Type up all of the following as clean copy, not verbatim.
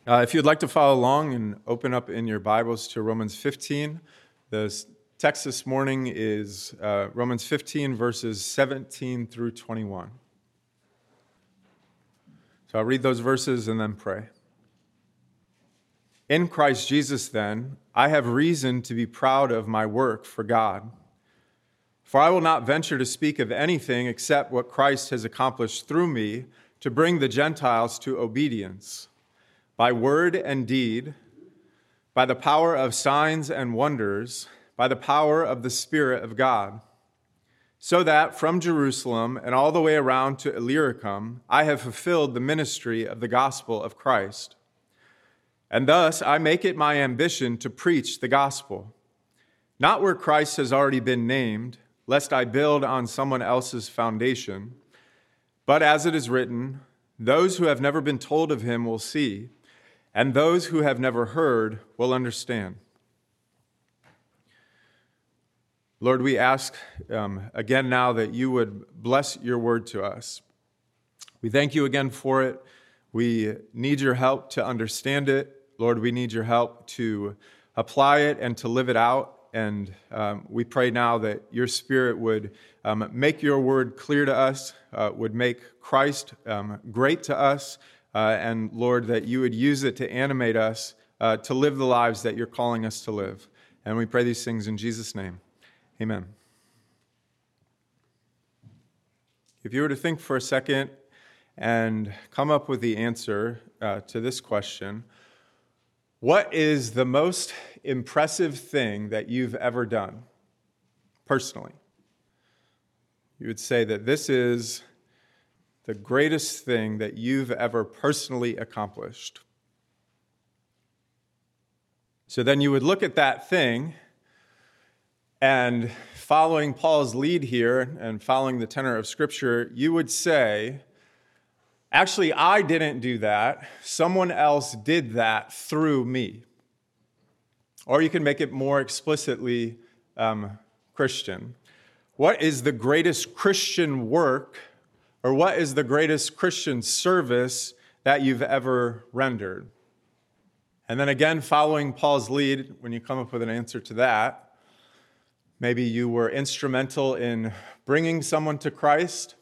If you'd like to follow along and open up in your Bibles to Romans 15, the text this morning is Romans 15, verses 17 through 21. So I'll read those verses and then pray. In Christ Jesus, then, I have reason to be proud of my work for God. For I will not venture to speak of anything except what Christ has accomplished through me to bring the Gentiles to obedience, by word and deed, by the power of signs and wonders, by the power of the Spirit of God, so that from Jerusalem and all the way around to Illyricum, I have fulfilled the ministry of the gospel of Christ. And thus I make it my ambition to preach the gospel, not where Christ has already been named, lest I build on someone else's foundation, but as it is written, those who have never been told of him will see, and those who have never heard will understand. Lord, we ask again now that you would bless your word to us. We thank you again for it. We need your help to understand it. Lord, we need your help to apply it and to live it out. And we pray now that your Spirit would make your word clear to us, would make Christ great to us, and Lord, that you would use it to animate us to live the lives that you're calling us to live. And we pray these things in Jesus' name. Amen. If you were to think for a second and come up with the answer to this question, what is the most impressive thing that you've ever done personally? You would say that this is the greatest thing that you've ever personally accomplished. So then you would look at that thing, and following Paul's lead here and following the tenor of Scripture, you would say, actually, I didn't do that. Someone else did that through me. Or you can make it more explicitly Christian. What is the greatest Christian work, or what is the greatest Christian service that you've ever rendered? And then again, following Paul's lead, when you come up with an answer to that, maybe you were instrumental in bringing someone to Christ.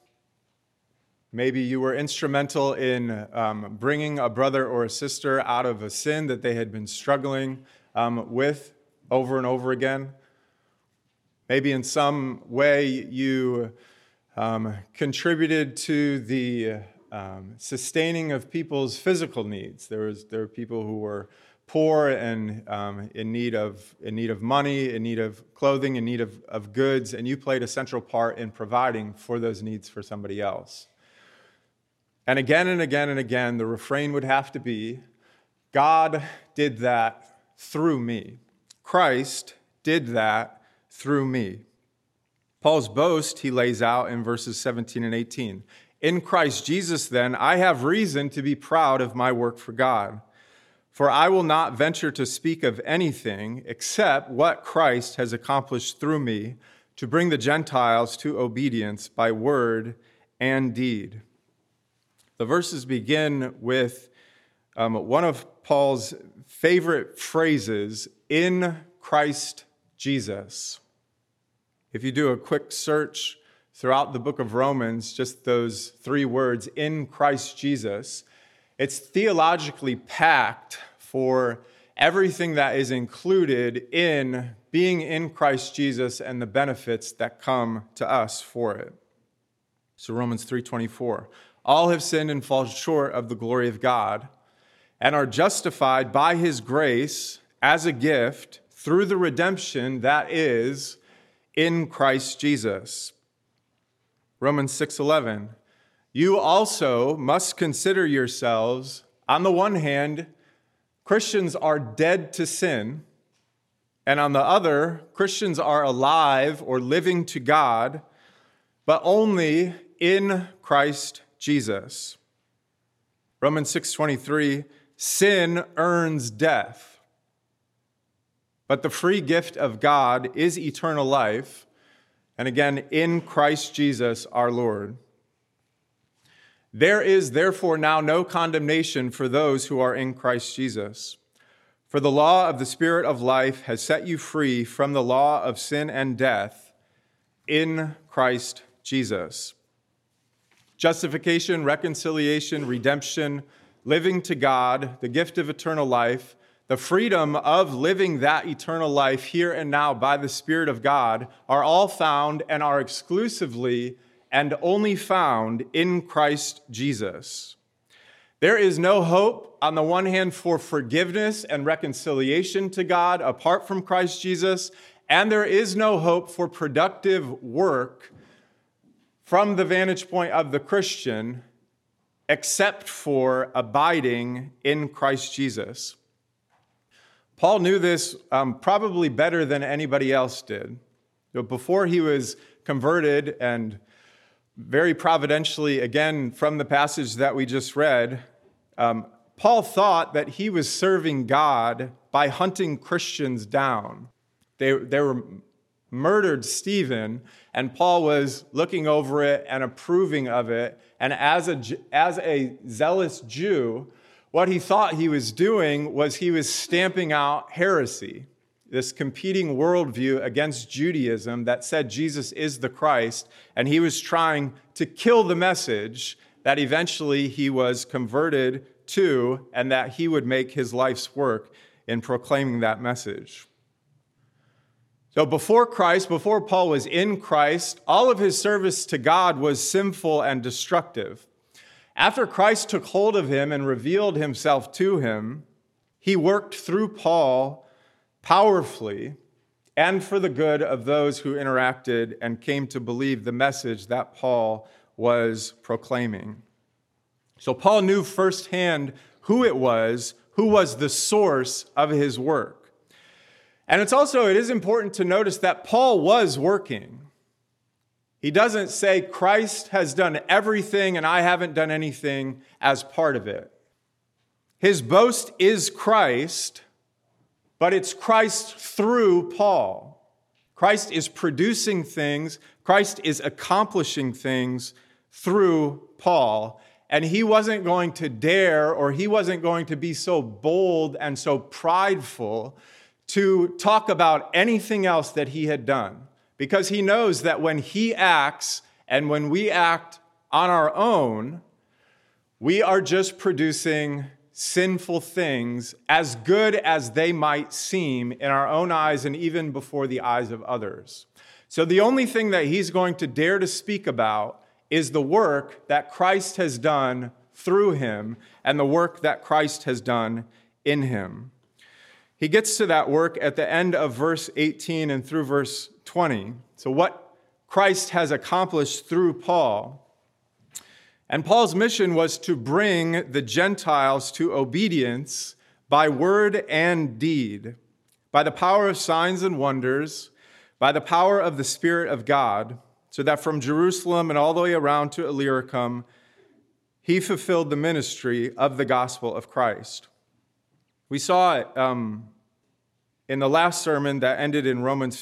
Maybe you were instrumental in bringing a brother or a sister out of a sin that they had been struggling with over and over again. Maybe in some way you contributed to the sustaining of people's physical needs. There were people who were poor and in need of money, in need of clothing, in need of goods, and you played a central part in providing for those needs for somebody else. And again and again and again, the refrain would have to be, God did that through me. Christ did that through me. Paul's boast he lays out in verses 17 and 18. In Christ Jesus, then, I have reason to be proud of my work for God. For I will not venture to speak of anything except what Christ has accomplished through me to bring the Gentiles to obedience by word and deed. The verses begin with one of Paul's favorite phrases, in Christ Jesus. If you do a quick search throughout the book of Romans, just those three words, in Christ Jesus, it's theologically packed for everything that is included in being in Christ Jesus and the benefits that come to us for it. So Romans 3:24, all have sinned and fall short of the glory of God and are justified by his grace as a gift through the redemption that is in Christ Jesus. Romans 6:11, you also must consider yourselves, on the one hand, Christians are dead to sin, and on the other, Christians are alive or living to God, but only in Christ Jesus. Romans 6:23, sin earns death, but the free gift of God is eternal life, and again, in Christ Jesus our Lord. There is therefore now no condemnation for those who are in Christ Jesus. For the law of the Spirit of life has set you free from the law of sin and death in Christ Jesus. Justification, reconciliation, redemption, living to God, the gift of eternal life, the freedom of living that eternal life here and now by the Spirit of God are all found and are exclusively and only found in Christ Jesus. There is no hope, on the one hand, for forgiveness and reconciliation to God apart from Christ Jesus, and there is no hope for productive work from the vantage point of the Christian except for abiding in Christ Jesus. Paul knew this probably better than anybody else did. Before he was converted, and very providentially, again, from the passage that we just read, Paul thought that he was serving God by hunting Christians down. They were murdered Stephen, and Paul was looking over it and approving of it. And as a zealous Jew, what he thought he was doing was he was stamping out heresy, this competing worldview against Judaism that said Jesus is the Christ, and he was trying to kill the message that eventually he was converted to, and that he would make his life's work in proclaiming that message. So before Christ, before Paul was in Christ, all of his service to God was sinful and destructive. After Christ took hold of him and revealed himself to him, he worked through Paul powerfully and for the good of those who interacted and came to believe the message that Paul was proclaiming. So Paul knew firsthand who was the source of his work. And it is important to notice that Paul was working. He doesn't say Christ has done everything and I haven't done anything as part of it. His boast is Christ, but it's Christ through Paul. Christ is producing things, Christ is accomplishing things through Paul. And he wasn't going to dare, or he wasn't going to be so bold and so prideful to talk about anything else that he had done. Because he knows that when he acts and when we act on our own, we are just producing sinful things, as good as they might seem in our own eyes and even before the eyes of others. So the only thing that he's going to dare to speak about is the work that Christ has done through him and the work that Christ has done in him. He gets to that work at the end of verse 18 and through verse 20. So what Christ has accomplished through Paul. And Paul's mission was to bring the Gentiles to obedience by word and deed, by the power of signs and wonders, by the power of the Spirit of God, so that from Jerusalem and all the way around to Illyricum, he fulfilled the ministry of the gospel of Christ. We saw it in the last sermon that ended in Romans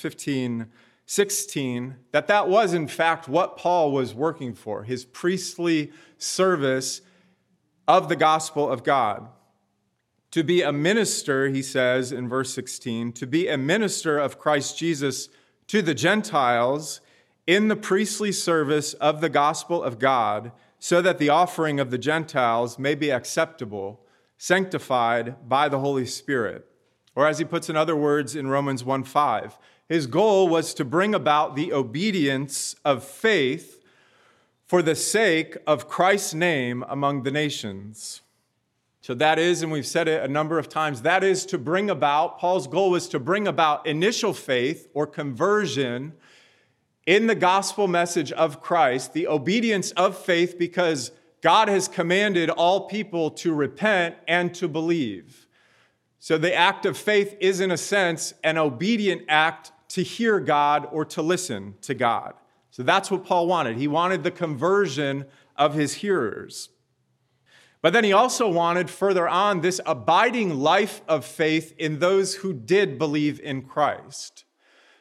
15:16, that was in fact what Paul was working for, his priestly service of the gospel of God. To be a minister, he says in verse 16, to be a minister of Christ Jesus to the Gentiles in the priestly service of the gospel of God, so that the offering of the Gentiles may be acceptable, sanctified by the Holy Spirit. Or as he puts in other words in Romans 1:5, his goal was to bring about the obedience of faith for the sake of Christ's name among the nations. So that is, and we've said it a number of times, that is to bring about, Paul's goal was to bring about initial faith or conversion in the gospel message of Christ, the obedience of faith, because God has commanded all people to repent and to believe. So the act of faith is, in a sense, an obedient act to hear God or to listen to God. So that's what Paul wanted. He wanted the conversion of his hearers. But then he also wanted further on this abiding life of faith in those who did believe in Christ.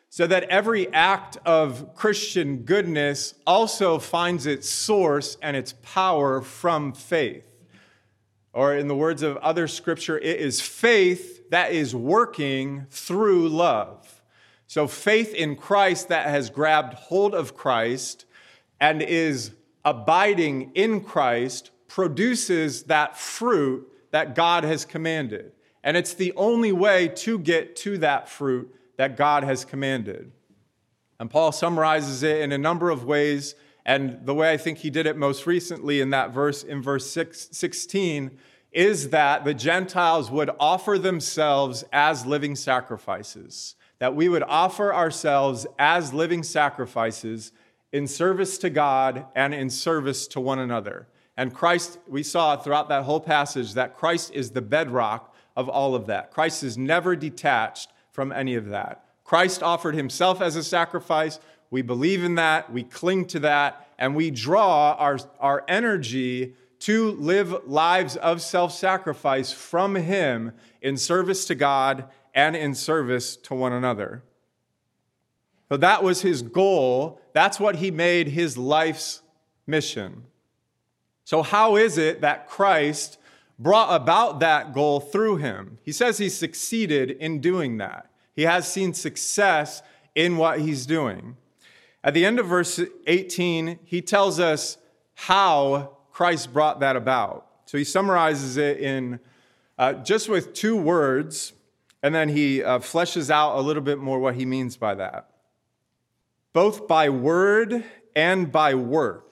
so that every act of Christian goodness also finds its source and its power from faith. Or in the words of other scripture, it is faith that is working through love. So faith in Christ that has grabbed hold of Christ and is abiding in Christ produces that fruit that God has commanded. And it's the only way to get to that fruit that God has commanded. And Paul summarizes it in a number of ways. And the way I think he did it most recently in that verse, in verse 16, is that the Gentiles would offer themselves as living sacrifices. That we would offer ourselves as living sacrifices in service to God and in service to one another. And Christ, we saw throughout that whole passage that Christ is the bedrock of all of that. Christ is never detached from any of that. Christ offered himself as a sacrifice. We believe in that, we cling to that, and we draw our energy to live lives of self-sacrifice from him in service to God and in service to one another. So that was his goal. That's what he made his life's mission. So how is it that Christ brought about that goal through him? He says he succeeded in doing that. He has seen success in what he's doing. At the end of verse 18, he tells us how Christ brought that about. So he summarizes it in just with 2 words, and then he fleshes out a little bit more what he means by that. Both by word and by work,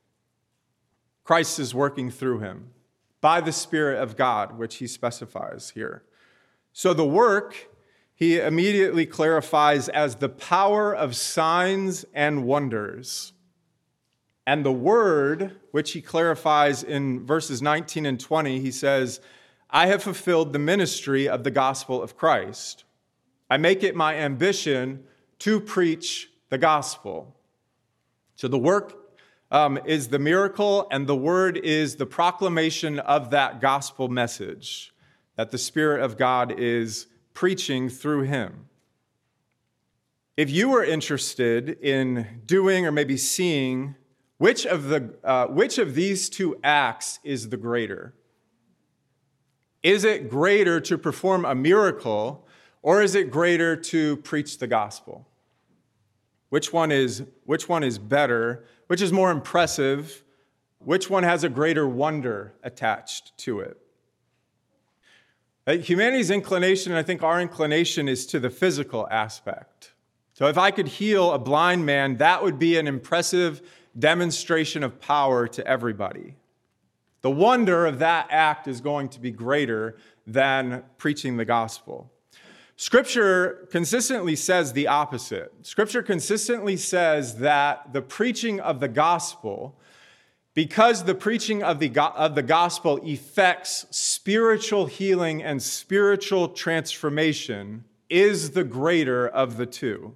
Christ is working through him by the Spirit of God, which he specifies here. So the work, he immediately clarifies as the power of signs and wonders. And the word, which he clarifies in verses 19 and 20, he says, I have fulfilled the ministry of the gospel of Christ. I make it my ambition to preach the gospel. So the work is the miracle, and the word is the proclamation of that gospel message that the Spirit of God is preaching through him. If you were interested in doing or maybe seeing which of these 2 acts is the greater? Is it greater to perform a miracle, or is it greater to preach the gospel? Which one is better? Which is more impressive? Which one has a greater wonder attached to it? Humanity's inclination, and I think our inclination, is to the physical aspect. So if I could heal a blind man, that would be an impressive demonstration of power to everybody. The wonder of that act is going to be greater than preaching the gospel. Scripture consistently says the opposite. Scripture consistently says that the preaching of the gospel, because the preaching of the gospel effects spiritual healing and spiritual transformation, is the greater of the 2.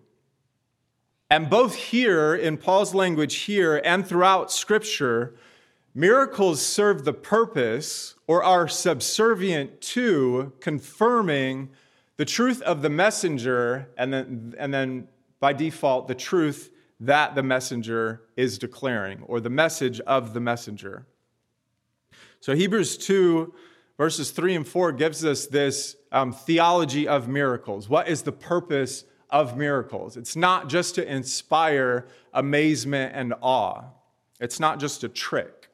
And both here, in Paul's language here, and throughout Scripture, miracles serve the purpose or are subservient to confirming the truth of the messenger, and then by default, the truth that the messenger is declaring, or the message of the messenger. So Hebrews 2, verses 3 and 4 gives us this theology of miracles. What is the purpose of miracles? It's not just to inspire amazement and awe. It's not just a trick.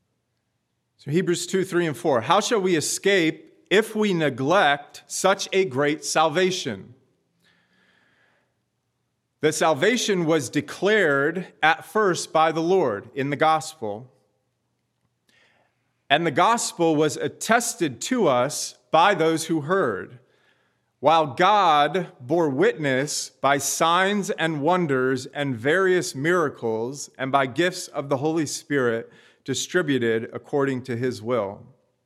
So Hebrews 2, 3, and 4. How shall we escape if we neglect such a great salvation? The salvation was declared at first by the Lord in the gospel. And the gospel was attested to us by those who heard, while God bore witness by signs and wonders and various miracles and by gifts of the Holy Spirit distributed according to his will.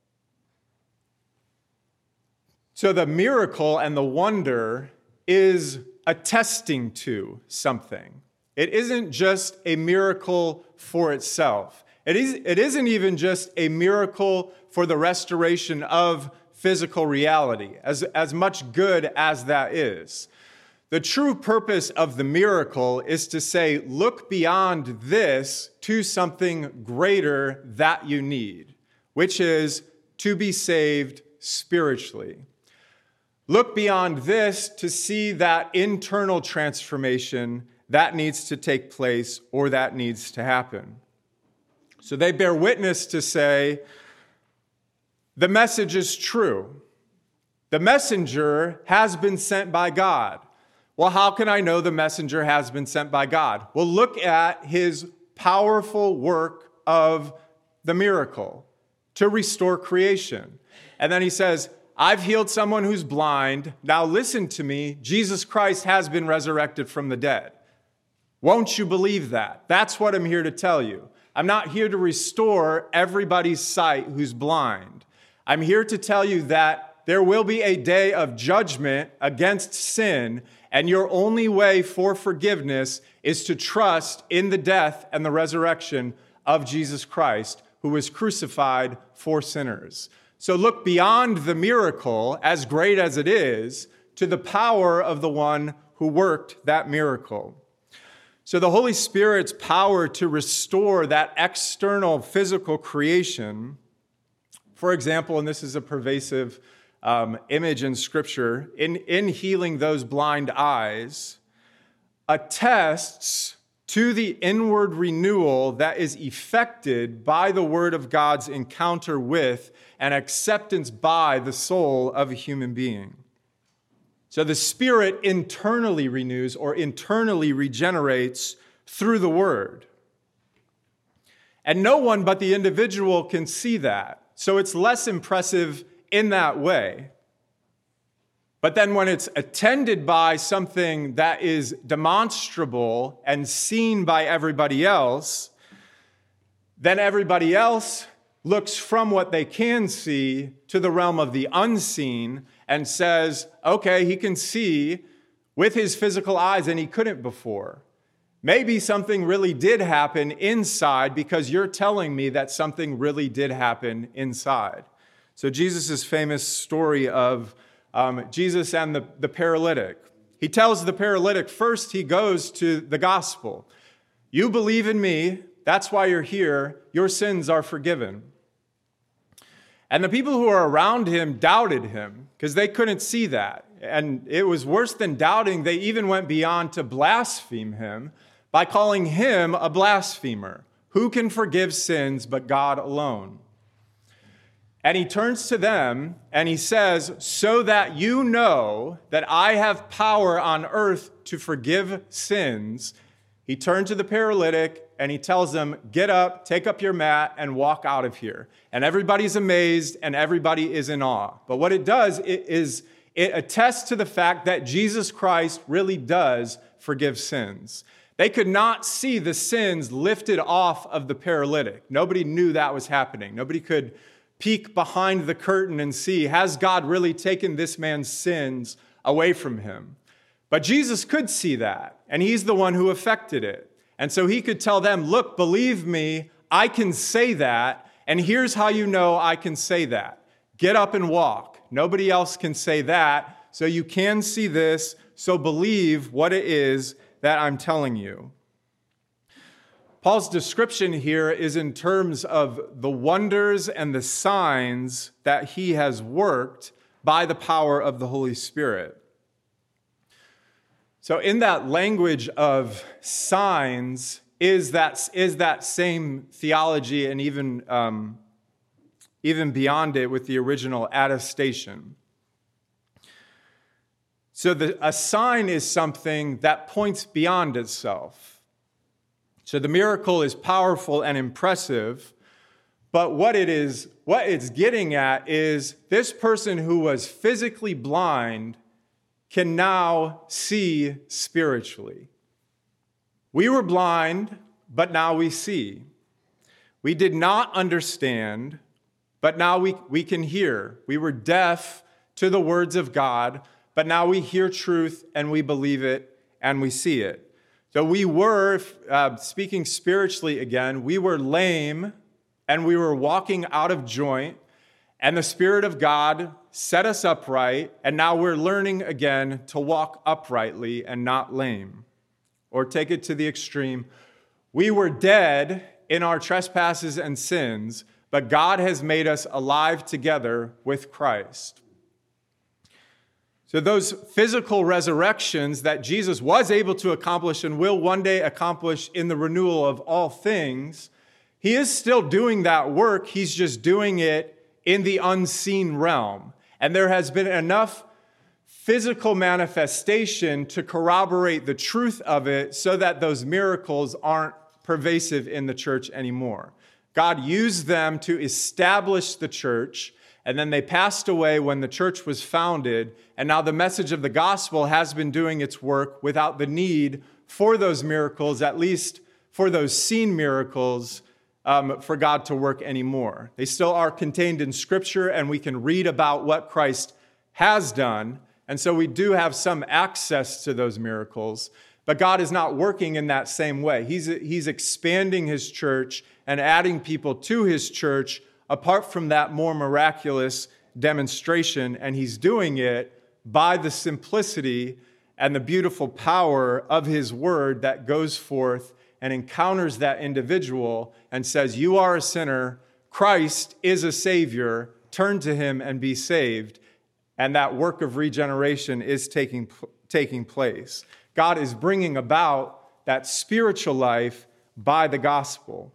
So the miracle and the wonder is attesting to something. It isn't just a miracle for itself. It isn't even just a miracle for the restoration of physical reality, as much good as that is. The true purpose of the miracle is to say, look beyond this to something greater that you need, which is to be saved spiritually. Look beyond this to see that internal transformation that needs to take place or that needs to happen. So they bear witness to say, the message is true. The messenger has been sent by God. Well, how can I know the messenger has been sent by God? Well, look at his powerful work of the miracle to restore creation. And then he says, I've healed someone who's blind. Now listen to me. Jesus Christ has been resurrected from the dead. Won't you believe that? That's what I'm here to tell you. I'm not here to restore everybody's sight who's blind. I'm here to tell you that there will be a day of judgment against sin, and your only way for forgiveness is to trust in the death and the resurrection of Jesus Christ, who was crucified for sinners. So look beyond the miracle, as great as it is, to the power of the one who worked that miracle. So the Holy Spirit's power to restore that external physical creation, for example, and this is a pervasive image in Scripture, in healing those blind eyes, attests to the inward renewal that is effected by the Word of God's encounter with and acceptance by the soul of a human being. So the Spirit internally renews or internally regenerates through the Word. And no one but the individual can see that. So it's less impressive in that way. But then when it's attended by something that is demonstrable and seen by everybody else, then everybody else looks from what they can see to the realm of the unseen and says, okay, he can see with his physical eyes and he couldn't before. Maybe something really did happen inside because you're telling me that something really did happen inside. So Jesus' famous story of Jesus and the paralytic. He tells the paralytic, first he goes to the gospel. You believe in me, that's why you're here, your sins are forgiven. And the people who are around him doubted him because they couldn't see that. And it was worse than doubting, they even went beyond to blaspheme him by calling him a blasphemer. Who can forgive sins but God alone? And he turns to them and he says, so that you know that I have power on earth to forgive sins, he turned to the paralytic and he tells them, get up, take up your mat, and walk out of here. And everybody's amazed and everybody is in awe. But what it does is it attests to the fact that Jesus Christ really does forgive sins. They could not see the sins lifted off of the paralytic. Nobody knew that was happening. Nobody could peek behind the curtain and see, has God really taken this man's sins away from him? But Jesus could see that, and he's the one who effected it. And so he could tell them, look, believe me, I can say that, and here's how you know I can say that. Get up and walk. Nobody else can say that, so you can see this, so believe what it is that I'm telling you. Paul's description here is in terms of the wonders and the signs that he has worked by the power of the Holy Spirit. So in that language of signs is that same theology and even beyond it with the original attestation. So a sign is something that points beyond itself. So the miracle is powerful and impressive, but what it's getting at is this person who was physically blind can now see spiritually. We were blind, but now we see. We did not understand, but now we can hear. We were deaf to the words of God, but now we hear truth and we believe it and we see it. So we were, speaking spiritually again, we were lame and we were walking out of joint And the Spirit of God set us upright, and now we're learning again to walk uprightly and not lame. Or take it to the extreme. We were dead in our trespasses and sins, but God has made us alive together with Christ. So those physical resurrections that Jesus was able to accomplish and will one day accomplish in the renewal of all things, he is still doing that work. He's just doing it in the unseen realm. And there has been enough physical manifestation to corroborate the truth of it so that those miracles aren't pervasive in the church anymore. God used them to establish the church, and then they passed away when the church was founded, and now the message of the gospel has been doing its work without the need for those miracles, at least for those seen miracles, for God to work anymore. They still are contained in Scripture, and we can read about what Christ has done, and so we do have some access to those miracles, but God is not working in that same way. He's expanding his church and adding people to his church apart from that more miraculous demonstration, and he's doing it by the simplicity and the beautiful power of his word that goes forth and encounters that individual and says, you are a sinner, Christ is a Savior, turn to him and be saved. And that work of regeneration is taking place. God is bringing about that spiritual life by the gospel.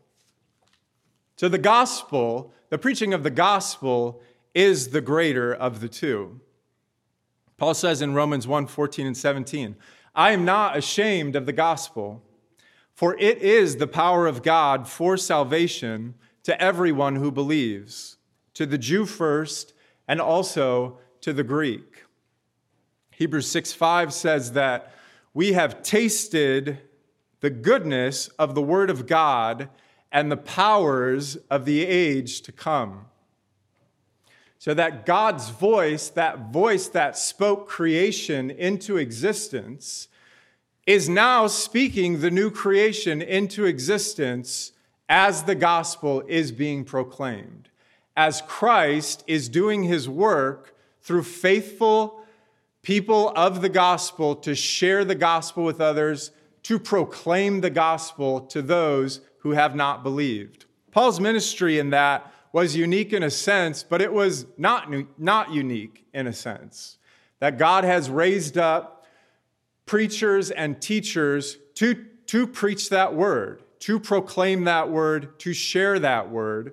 So the gospel, the preaching of the gospel, is the greater of the two. Paul says in Romans 1:14 and 17, I am not ashamed of the gospel, for it is the power of God for salvation to everyone who believes, to the Jew first and also to the Greek. Hebrews 6:5 says that we have tasted the goodness of the word of God and the powers of the age to come. So that God's voice that spoke creation into existence, is now speaking the new creation into existence as the gospel is being proclaimed. As Christ is doing his work through faithful people of the gospel to share the gospel with others, to proclaim the gospel to those who have not believed. Paul's ministry in that was unique in a sense, but it was not unique in a sense. That God has raised up preachers and teachers to preach that word, to proclaim that word, to share that word.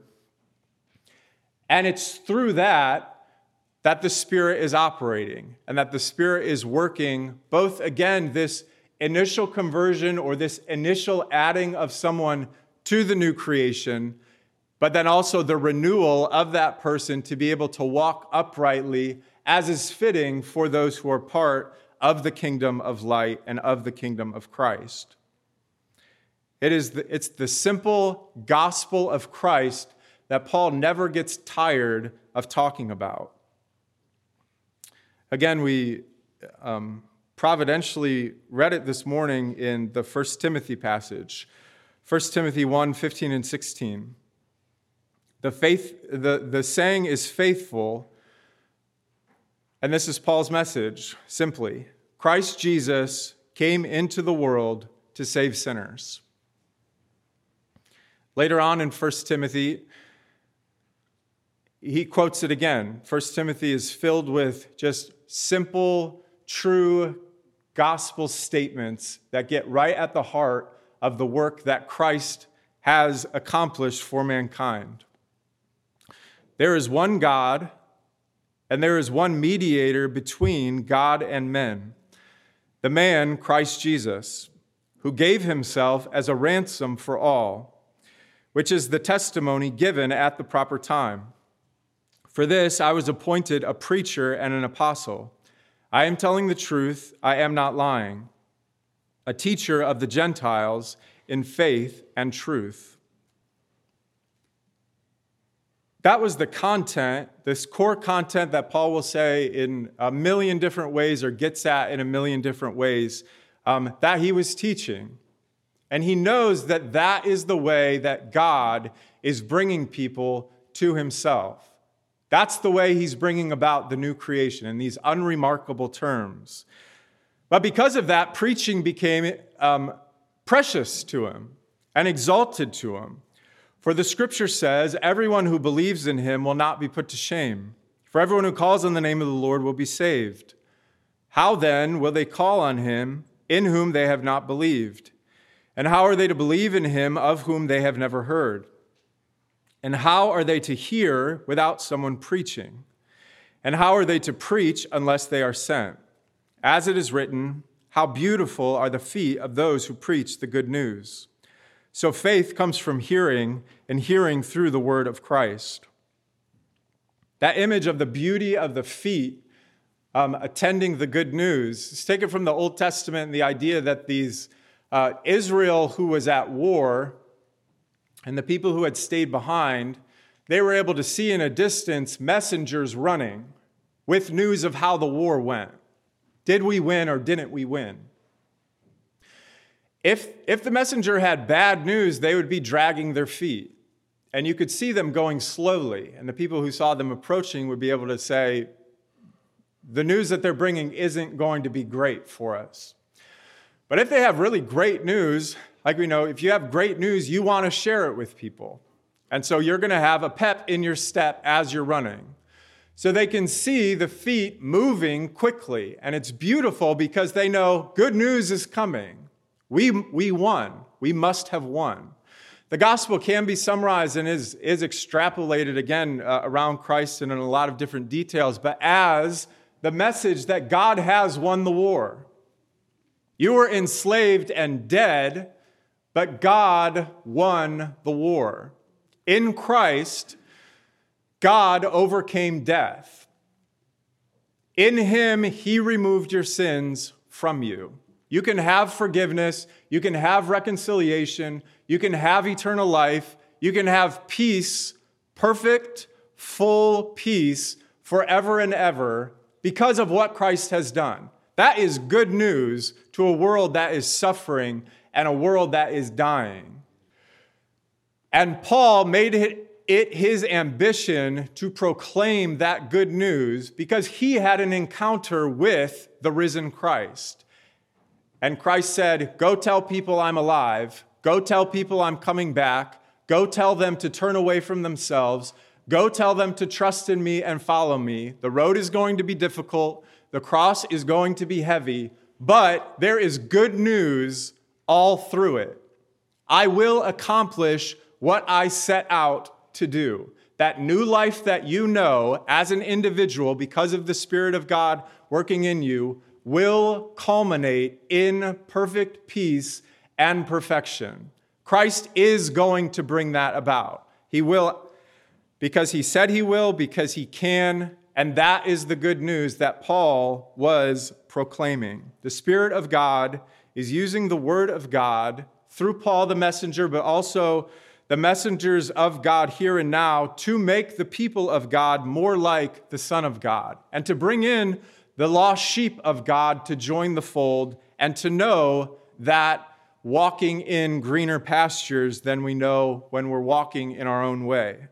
And it's through that the Spirit is operating and that the Spirit is working both, again, this initial conversion or this initial adding of someone to the new creation, but then also the renewal of that person to be able to walk uprightly as is fitting for those who are part of the kingdom of light and of the kingdom of Christ. It's the simple gospel of Christ that Paul never gets tired of talking about. Again, we providentially read it this morning in the 1 Timothy passage, 1 Timothy 1:15 and 16. The saying is faithful, and this is Paul's message, simply. Christ Jesus came into the world to save sinners. Later on in 1 Timothy, he quotes it again. 1 Timothy is filled with just simple, true gospel statements that get right at the heart of the work that Christ has accomplished for mankind. There is one God, and there is one mediator between God and men, the man, Christ Jesus, who gave himself as a ransom for all, which is the testimony given at the proper time. For this I was appointed a preacher and an apostle. I am telling the truth, I am not lying, a teacher of the Gentiles in faith and truth. That was the content, this core content that Paul will say in a million different ways or gets at in a million different ways that he was teaching. And he knows that that is the way that God is bringing people to himself. That's the way he's bringing about the new creation in these unremarkable terms. But because of that, preaching became precious to him and exalted to him. For the scripture says, everyone who believes in him will not be put to shame. For everyone who calls on the name of the Lord will be saved. How then will they call on him in whom they have not believed? And how are they to believe in him of whom they have never heard? And how are they to hear without someone preaching? And how are they to preach unless they are sent? As it is written, how beautiful are the feet of those who preach the good news. So faith comes from hearing, and hearing through the word of Christ. That image of the beauty of the feet attending the good news is taken from the Old Testament, and the idea that these Israel who was at war and the people who had stayed behind, they were able to see in a distance messengers running with news of how the war went. Did we win or didn't we win? If the messenger had bad news, they would be dragging their feet. And you could see them going slowly. And the people who saw them approaching would be able to say, the news that they're bringing isn't going to be great for us. But if they have really great news, like we know, if you have great news, you want to share it with people. And so you're going to have a pep in your step as you're running. So they can see the feet moving quickly. And it's beautiful because they know good news is coming. We won. We must have won. The gospel can be summarized and is extrapolated again around Christ and in a lot of different details, but as the message that God has won the war. You were enslaved and dead, but God won the war. In Christ, God overcame death. In him, he removed your sins from you. You can have forgiveness, you can have reconciliation, you can have eternal life, you can have peace, perfect, full peace forever and ever because of what Christ has done. That is good news to a world that is suffering and a world that is dying. And Paul made it his ambition to proclaim that good news because he had an encounter with the risen Christ. And Christ said, go tell people I'm alive. Go tell people I'm coming back. Go tell them to turn away from themselves. Go tell them to trust in me and follow me. The road is going to be difficult. The cross is going to be heavy. But there is good news all through it. I will accomplish what I set out to do. That new life that you know as an individual because of the Spirit of God working in you will culminate in perfect peace and perfection. Christ is going to bring that about. He will, because he said he will, because he can, and that is the good news that Paul was proclaiming. The Spirit of God is using the Word of God through Paul the messenger, but also the messengers of God here and now to make the people of God more like the Son of God and to bring in the lost sheep of God to join the fold and to know that walking in greener pastures than we know when we're walking in our own way.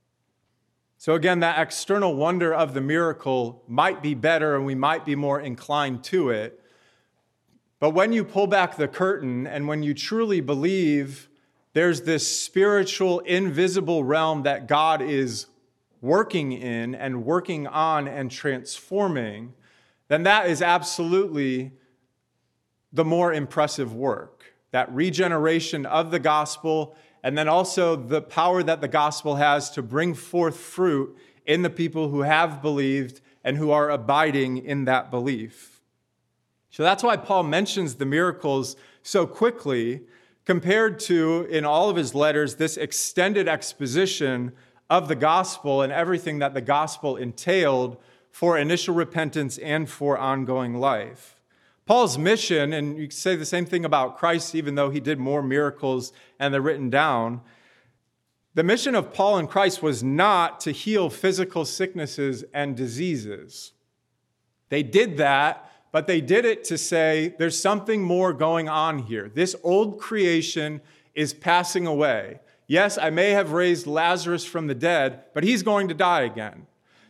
So again, that external wonder of the miracle might be better and we might be more inclined to it. But when you pull back the curtain and when you truly believe there's this spiritual, invisible realm that God is working in and working on and transforming, then that is absolutely the more impressive work. That regeneration of the gospel, and then also the power that the gospel has to bring forth fruit in the people who have believed and who are abiding in that belief. So that's why Paul mentions the miracles so quickly compared to, in all of his letters, this extended exposition of the gospel and everything that the gospel entailed for initial repentance and for ongoing life. Paul's mission, and you can say the same thing about Christ, even though he did more miracles and they're written down, the mission of Paul and Christ was not to heal physical sicknesses and diseases. They did that, but they did it to say there's something more going on here. This old creation is passing away. Yes, I may have raised Lazarus from the dead, but he's going to die again.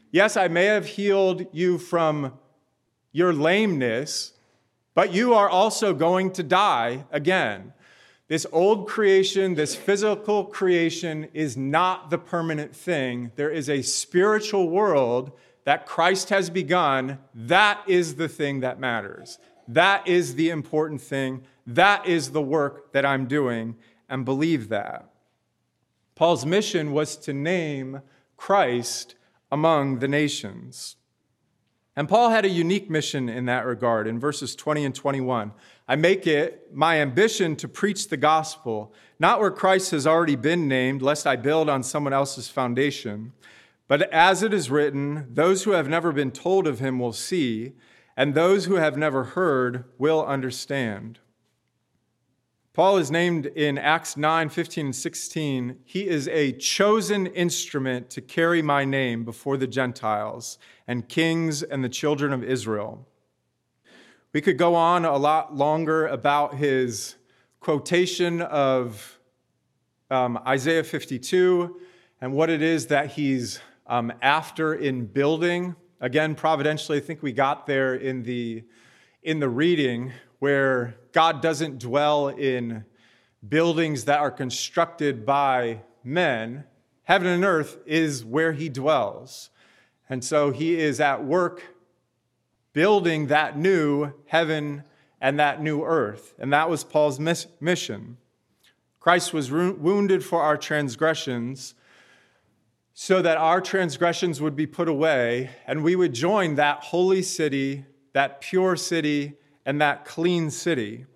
Yes, I may have healed you from your lameness, but you are also going to die again. This old creation, this physical creation is not the permanent thing. There is a spiritual world that Christ has begun. That is the thing that matters. That is the important thing. That is the work that I'm doing, and believe that. Paul's mission was to name Christ among the nations. And Paul had a unique mission in that regard in verses 20 and 21. I make it my ambition to preach the gospel, not where Christ has already been named, lest I build on someone else's foundation. But as it is written, those who have never been told of him will see, and those who have never heard will understand. Paul is named in Acts 9, 15, and 16. He is a chosen instrument to carry my name before the Gentiles and kings and the children of Israel. We could go on a lot longer about his quotation of Isaiah 52 and what it is that he's after in building. Again, providentially, I think we got there in the reading where God doesn't dwell in buildings that are constructed by men. Heaven and earth is where he dwells. And so he is at work building that new heaven and that new earth. And that was Paul's mission. Christ was wounded for our transgressions so that our transgressions would be put away and we would join that holy city, that pure city, and that clean city.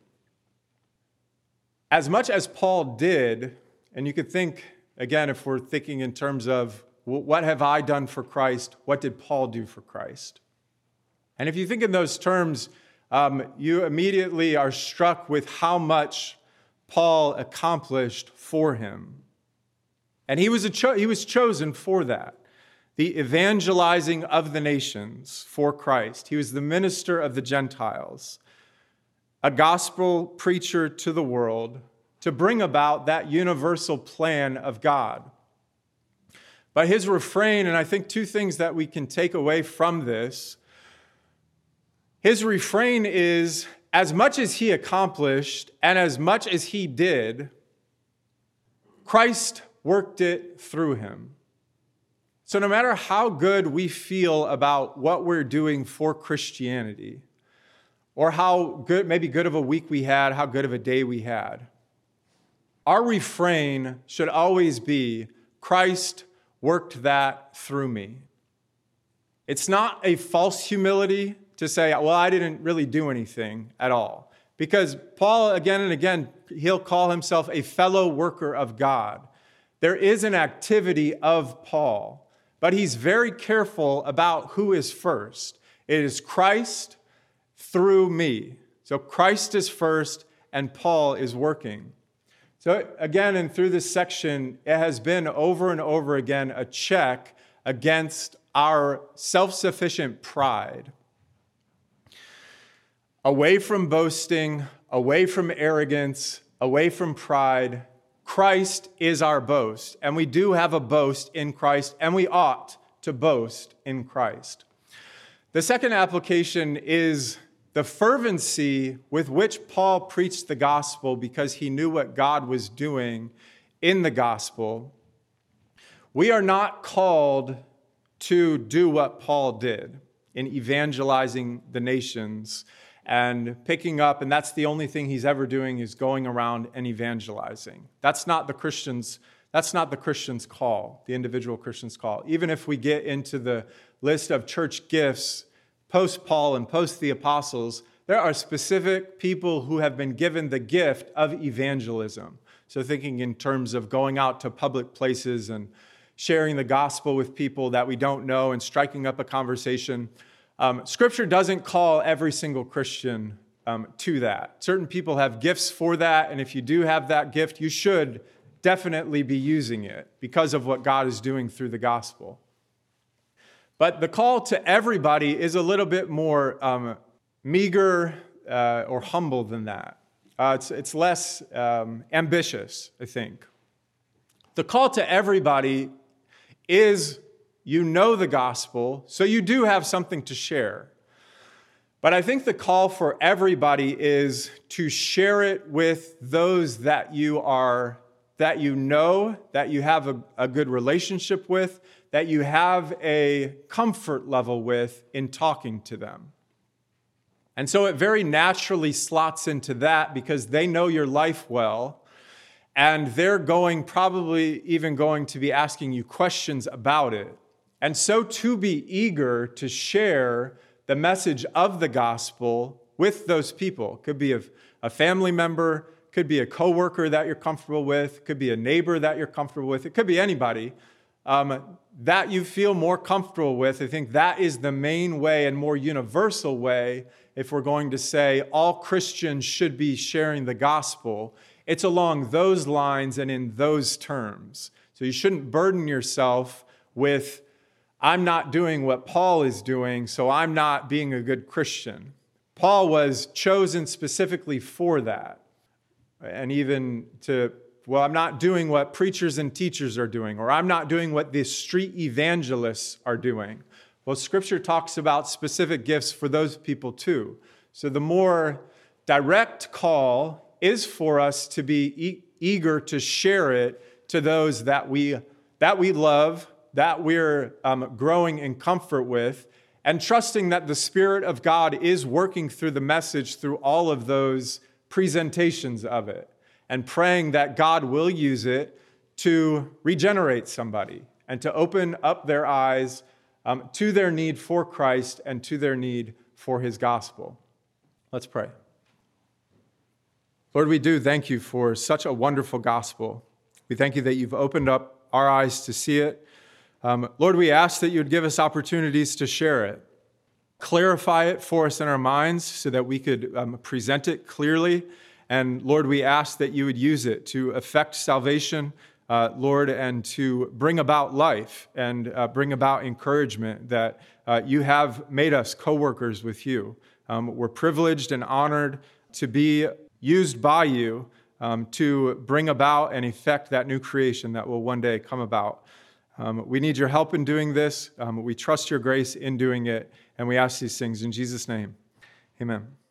As much as Paul did, and you could think, again, if we're thinking in terms of what have I done for Christ, what did Paul do for Christ? And if you think in those terms, you immediately are struck with how much Paul accomplished for him. And he was chosen for that. The evangelizing of the nations for Christ. He was the minister of the Gentiles, a gospel preacher to the world to bring about that universal plan of God. But his refrain, and I think two things that we can take away from this, his refrain is, as much as he accomplished and as much as he did, Christ worked it through him. So no matter how good we feel about what we're doing for Christianity, or how good, maybe good of a week we had, how good of a day we had, our refrain should always be, Christ worked that through me. It's not a false humility to say, well, I didn't really do anything at all. Because Paul, again and again, he'll call himself a fellow worker of God. There is an activity of Paul. But he's very careful about who is first. It is Christ through me. So Christ is first and Paul is working. So again, and through this section, it has been over and over again a check against our self-sufficient pride. Away from boasting, away from arrogance, away from pride, Christ is our boast, and we do have a boast in Christ, and we ought to boast in Christ. The second application is the fervency with which Paul preached the gospel because he knew what God was doing in the gospel. We are not called to do what Paul did in evangelizing the nations and picking up, and that's the only thing he's ever doing is going around and evangelizing. That's not the Christian's call, the individual Christian's call. Even if we get into the list of church gifts post Paul and post the apostles, there are specific people who have been given the gift of evangelism. So thinking in terms of going out to public places and sharing the gospel with people that we don't know and striking up a conversation. Scripture doesn't call every single Christian to that. Certain people have gifts for that, and if you do have that gift, you should definitely be using it because of what God is doing through the gospel. But the call to everybody is a little bit more meager or humble than that. It's less ambitious, I think. The call to everybody is you know the gospel, so you do have something to share. But I think the call for everybody is to share it with those that you know, that you have a good relationship with, that you have a comfort level with in talking to them. And so it very naturally slots into that because they know your life well, and they're probably even going to be asking you questions about it. And so to be eager to share the message of the gospel with those people. Could be a family member, could be a coworker that you're comfortable with, could be a neighbor that you're comfortable with, it could be anybody that you feel more comfortable with. I think that is the main way and more universal way if we're going to say all Christians should be sharing the gospel. It's along those lines and in those terms. So you shouldn't burden yourself with, I'm not doing what Paul is doing, so I'm not being a good Christian. Paul was chosen specifically for that. And even I'm not doing what preachers and teachers are doing, or I'm not doing what the street evangelists are doing. Well, Scripture talks about specific gifts for those people too. So the more direct call is for us to be eager to share it to those that we love, that we're growing in comfort with, and trusting that the Spirit of God is working through the message through all of those presentations of it, and praying that God will use it to regenerate somebody and to open up their eyes to their need for Christ and to their need for his gospel. Let's pray. Lord, we do thank you for such a wonderful gospel. We thank you that you've opened up our eyes to see it. Lord, we ask that you would give us opportunities to share it. Clarify it for us in our minds so that we could present it clearly. And Lord, we ask that you would use it to effect salvation, Lord, and to bring about life and bring about encouragement that you have made us co-workers with you. We're privileged and honored to be used by you to bring about and effect that new creation that will one day come about. We need your help in doing this. We trust your grace in doing it, and we ask these things in Jesus' name. Amen.